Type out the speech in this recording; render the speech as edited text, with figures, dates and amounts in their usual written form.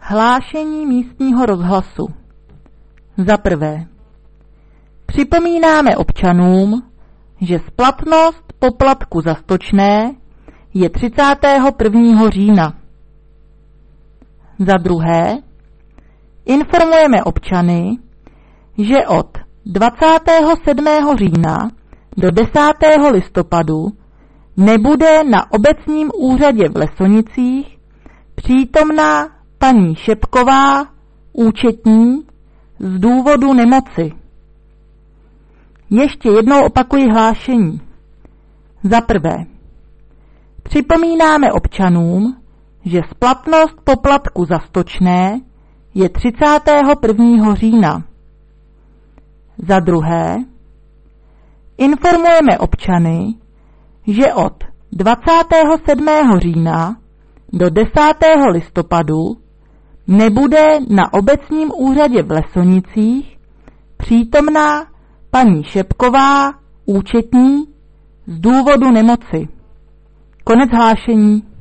Hlášení místního rozhlasu. Za prvé. Připomínáme občanům, že splatnost poplatku za stočné je 31. října. Za druhé. Informujeme občany, že od 27. října do 10. listopadu nebude na obecním úřadě v Lesonicích přítomná paní Šepková, účetní, z důvodu nemoci. Ještě jednou opakuji hlášení. Za prvé. Připomínáme občanům, že splatnost poplatku za stočné je 31. října. Za druhé. Informujeme občany, že od 27. října do 10. listopadu nebude na obecním úřadě v Lesonicích přítomná paní Šepková, účetní, z důvodu nemoci. Konec hlášení.